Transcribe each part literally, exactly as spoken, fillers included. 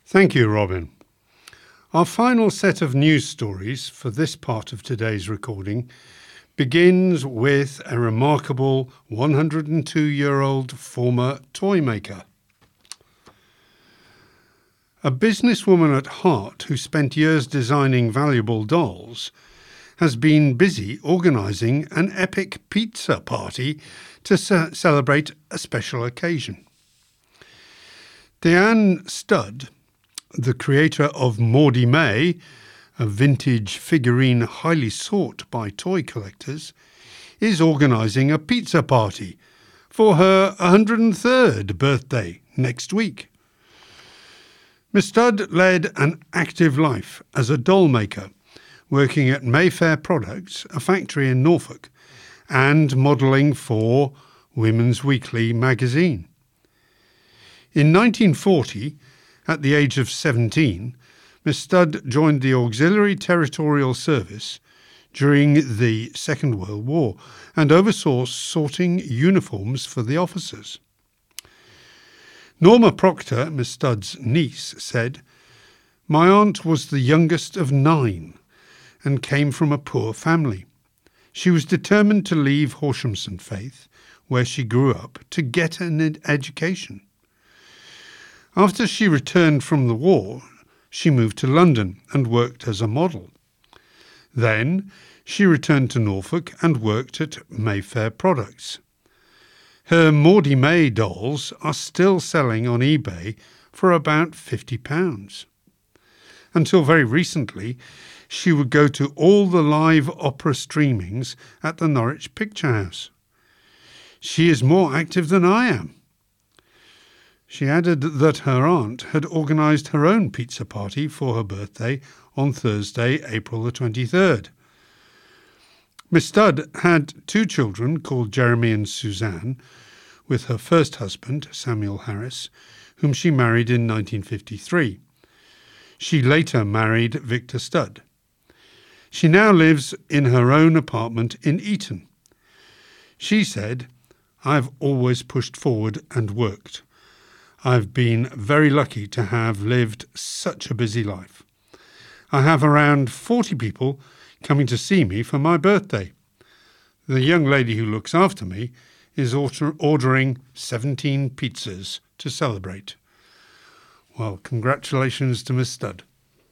Thank you, Robin. Our final set of news stories for this part of today's recording begins with a remarkable one hundred two-year-old former toy maker. A businesswoman at heart who spent years designing valuable dolls has been busy organising an epic pizza party to ce- celebrate a special occasion. Diane Studd, the creator of Maudie May, a vintage figurine highly sought by toy collectors, is organising a pizza party for her one hundred third birthday next week. Miss Studd led an active life as a doll maker, working at Mayfair Products, a factory in Norfolk, and modelling for Women's Weekly magazine. In nineteen forty, at the age of seventeen, Miss Studd joined the Auxiliary Territorial Service during the Second World War and oversaw sorting uniforms for the officers. Norma Proctor, Miss Studd's niece, said, "My aunt was the youngest of nine and came from a poor family. She was determined to leave Horshamson Faith, where she grew up, to get an ed- education. After she returned from the war, she moved to London and worked as a model. Then she returned to Norfolk and worked at Mayfair Products. Her Maudie May dolls are still selling on eBay for about fifty pounds. Until very recently, she would go to all the live opera streamings at the Norwich Picture House. She is more active than I am." She added that her aunt had organised her own pizza party for her birthday on Thursday, April the twenty-third. Miss Studd had two children called Jeremy and Suzanne, with her first husband, Samuel Harris, whom she married in nineteen fifty-three. She later married Victor Studd. She now lives in her own apartment in Eton. She said, "I've always pushed forward and worked. I've been very lucky to have lived such a busy life. I have around forty people coming to see me for my birthday. The young lady who looks after me is order- ordering seventeen pizzas to celebrate." Well, congratulations to Miss Studd.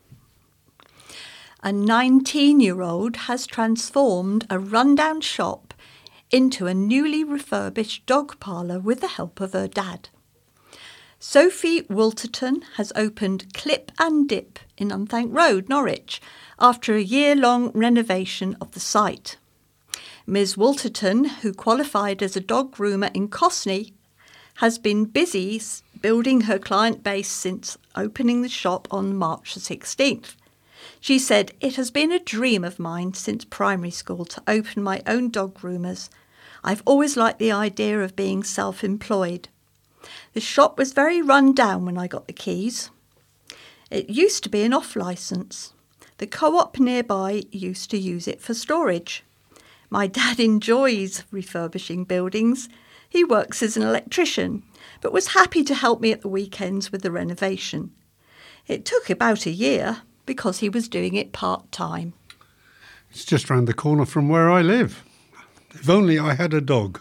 A nineteen-year-old has transformed a rundown shop into a newly refurbished dog parlour with the help of her dad. Sophie Wilterton has opened Clip and Dip in Unthank Road, Norwich, after a year-long renovation of the site. Miz Wilterton, who qualified as a dog groomer in Cosney, has been busy building her client base since opening the shop on March the sixteenth. She said, "It has been a dream of mine since primary school to open my own dog groomers. I've always liked the idea of being self-employed. The shop was very run down when I got the keys. It used to be an off-licence. The co-op nearby used to use it for storage. My dad enjoys refurbishing buildings. He works as an electrician, but was happy to help me at the weekends with the renovation. It took about a year because he was doing it part-time." It's just round the corner from where I live. If only I had a dog.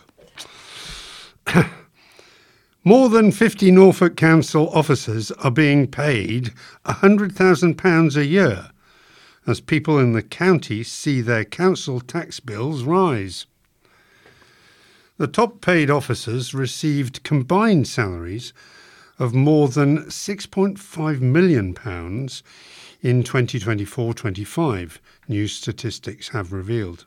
More than fifty Norfolk Council officers are being paid one hundred thousand pounds a year as people in the county see their council tax bills rise. The top paid officers received combined salaries of more than six point five million pounds in twenty twenty-four twenty-five, new statistics have revealed.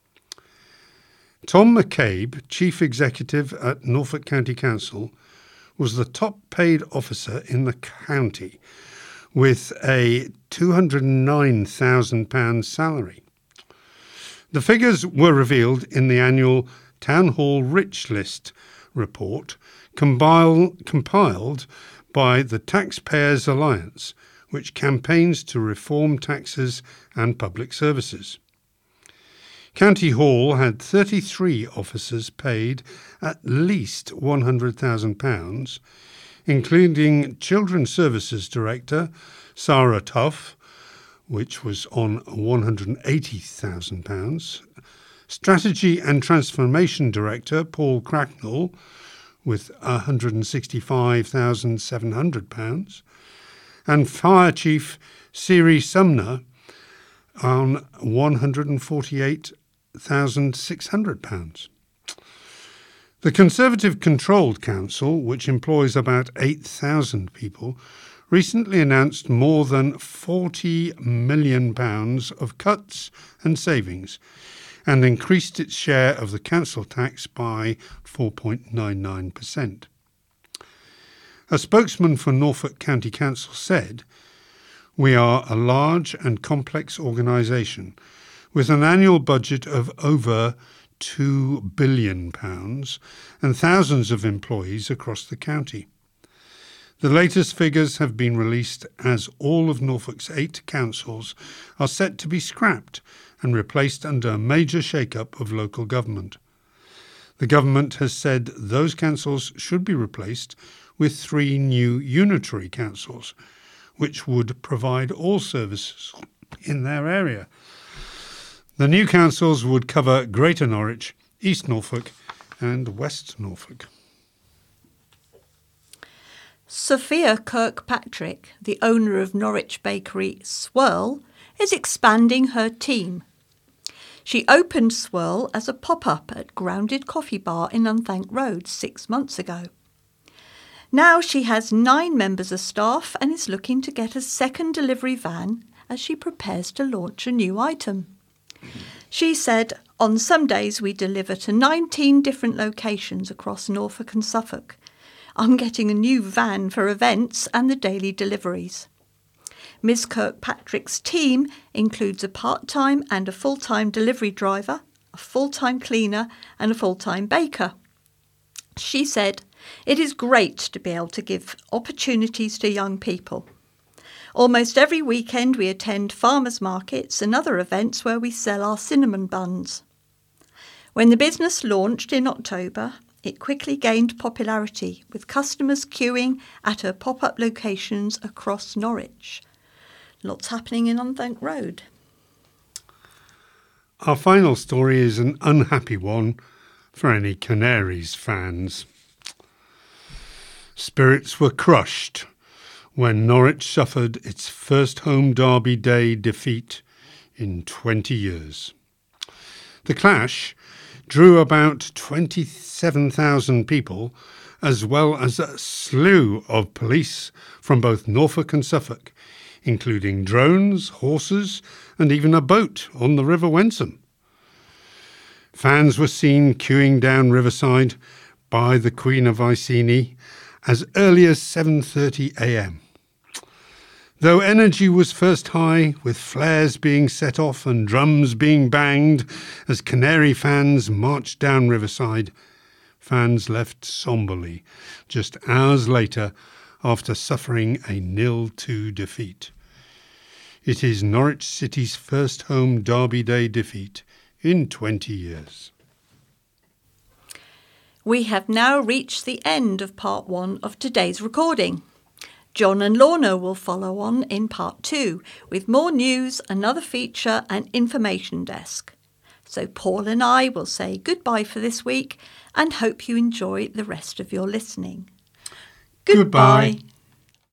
Tom McCabe, Chief Executive at Norfolk County Council, was the top paid officer in the county with a two hundred nine thousand pounds salary. The figures were revealed in the annual Town Hall Rich List report compile, compiled by the Taxpayers Alliance, which campaigns to reform taxes and public services. County Hall had thirty-three officers paid at least one hundred thousand pounds, including Children's Services Director Sarah Tuff, which was on one hundred eighty thousand pounds, Strategy and Transformation Director Paul Cracknell with one hundred sixty-five thousand seven hundred pounds, and Fire Chief Siri Sumner on one hundred forty-eight thousand six hundred pounds. The Conservative-controlled council, which employs about eight thousand people, recently announced more than forty million pounds of cuts and savings and increased its share of the council tax by four point nine nine percent. A spokesman for Norfolk County Council said, "We are a large and complex organisation with an annual budget of over two billion pounds and thousands of employees across the county. The latest figures have been released as all of Norfolk's eight councils are set to be scrapped and replaced under a major shake-up of local government. The government has said those councils should be replaced with three new unitary councils, which would provide all services in their area. The new councils would cover Greater Norwich, East Norfolk and West Norfolk." Sophia Kirkpatrick, the owner of Norwich bakery Swirl, is expanding her team. She opened Swirl as a pop-up at Grounded Coffee Bar in Unthank Road six months ago. Now she has nine members of staff and is looking to get a second delivery van as she prepares to launch a new item. She said, "On some days we deliver to nineteen different locations across Norfolk and Suffolk. I'm getting a new van for events and the daily deliveries." Miz Kirkpatrick's team includes a part-time and a full-time delivery driver, a full-time cleaner and a full-time baker. She said, "It is great to be able to give opportunities to young people. Almost every weekend we attend farmers markets and other events where we sell our cinnamon buns." When the business launched in October, it quickly gained popularity, with customers queuing at her pop-up locations across Norwich. Lots happening in Unthank Road. Our final story is an unhappy one for any Canaries fans. Spirits were crushed when Norwich suffered its first home derby day defeat in twenty years. The clash drew about twenty-seven thousand people, as well as a slew of police from both Norfolk and Suffolk, including drones, horses, and even a boat on the River Wensum. Fans were seen queuing down Riverside by the Queen of Iceni as early as seven thirty a m. Though energy was first high, with flares being set off and drums being banged as Canary fans marched down Riverside, fans left somberly just hours later after suffering a nil two defeat. It is Norwich City's first home Derby Day defeat in twenty years. We have now reached the end of part one of today's recording. John and Lorna will follow on in part two with more news, another feature and information desk. So Paul and I will say goodbye for this week and hope you enjoy the rest of your listening. Goodbye. Goodbye.